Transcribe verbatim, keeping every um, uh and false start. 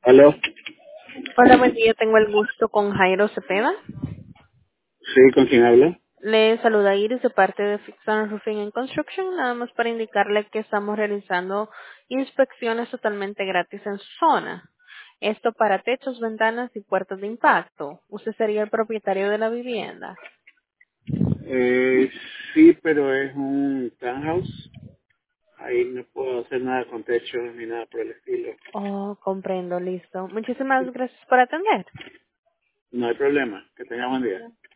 ¿Aló? Hola, buen día. Tengo el gusto con Jairo Cepeda. Sí, ¿con quién hablo? Le saluda Iris de parte de Fix and Roofing and Construction, nada más para indicarle que estamos realizando inspecciones totalmente gratis en su zona. Esto para techos, ventanas y puertas de impacto. Usted sería el propietario de la vivienda. Eh, sí, pero es un townhouse. Ahí no puedo hacer nada con techo ni nada por el estilo. Oh, comprendo, listo. Muchísimas gracias por atender. No hay problema. Que tenga buen día.